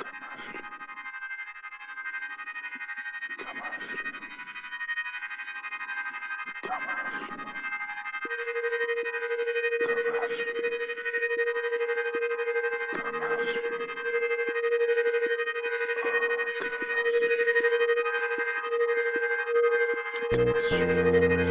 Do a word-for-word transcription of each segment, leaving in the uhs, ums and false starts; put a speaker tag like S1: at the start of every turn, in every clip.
S1: comme un flux, comme un flux, comme un flux, comme un flux, oh, comme un flux, comme suivre le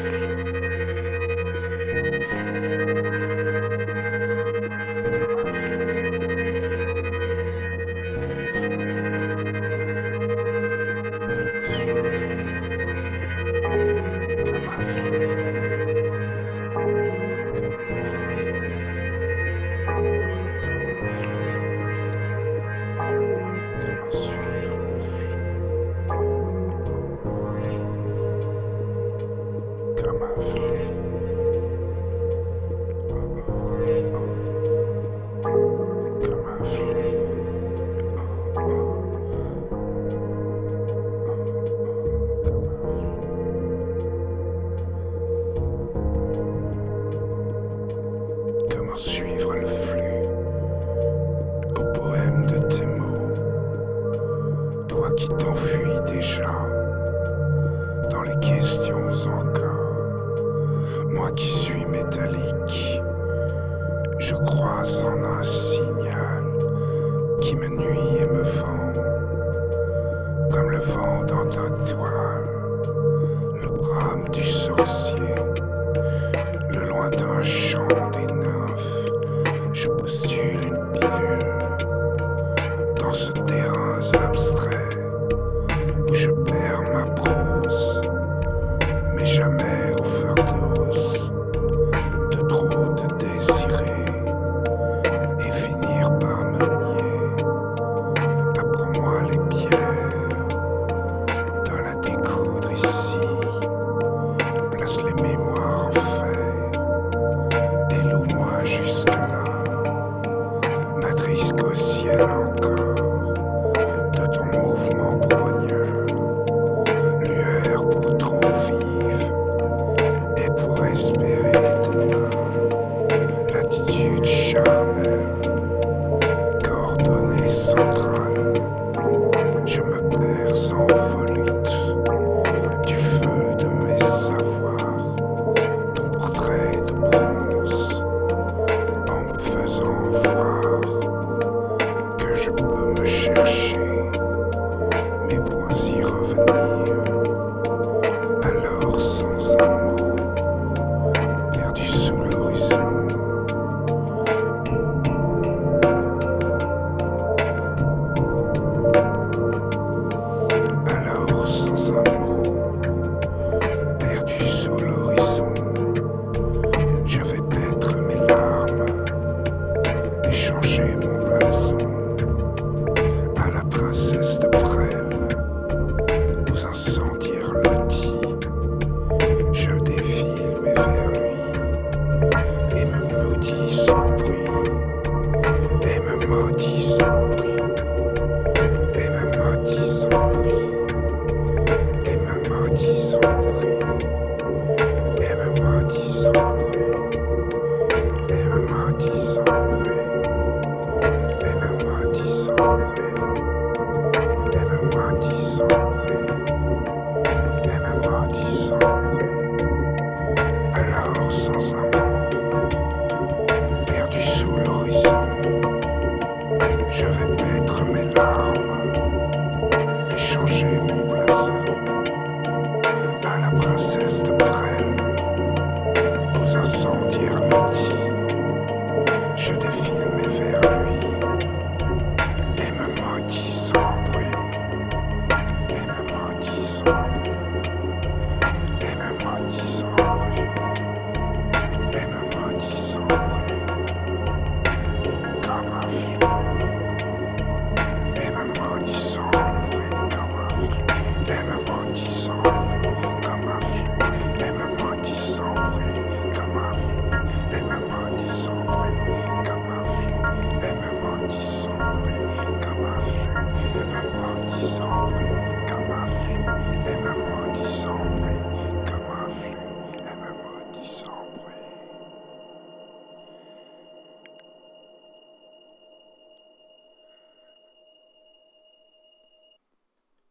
S1: comme un flux, comme un flux, comment suivre le flux au poème de tes mots, toi qui t'enfuis déjà dans les questions encore, moi qui suis métallique, je crois en un signal qui me nuit et me vend, comme le vent dans ta toile, le brame du sorcier, le lointain chant des nymphes. Je postule une pilule dans ce terrain abstrait où je perds ma prose, mais jamais overdose de trop te désirer et finir par me nier. Apprends-moi les pierres de la découdre ici, place les mémoires en fer et loue-moi jusque-là, matrice gaussienne encore de ton mouvement brogneux, lueur pour trop vive et pour espérer demain, l'attitude charnelle, coordonnée centrale, je me perds sans volute du feu de mes savoirs, ton portrait de bronze, en me faisant voir que je peux me chercher, mais pour y revenir, alors sans un mot, perdu sous l'horizon. Alors sans un mot, perdu sous l'horizon, je vais paître mes larmes et changer mon blason à la princesse de Presles, aux incendiaires lotis. Je défile mais vers lui et me maudis sans bruit, et me maudis sans bruit, et me maudis sans bruit, et me maudis sans bruit, et me maudis sans bruit, et me maudis sans bruit, et me maudis sans bruit, et me maudis sans bruit, et me maudis sans bruit. Alors sans un mot, perdu sous l'horizon, je vais paître mes larmes et changer mon blason à la princesse de Presles, aux incendiaires lotis. Je défile mais vers lui et me maudis sans bruit, et me maudis sans bruit, et me maudis sans bruit, et me maudis sans bruit, comme un flux, et me maudis sans bruit, comme un flux, et me maudis sans bruit, comme un flux, et me maudis sans bruit, comme un flux, et me maudis sans bruit, comme un flux, et me maudis sans bruit, comme un flux, et me maudis sans bruit.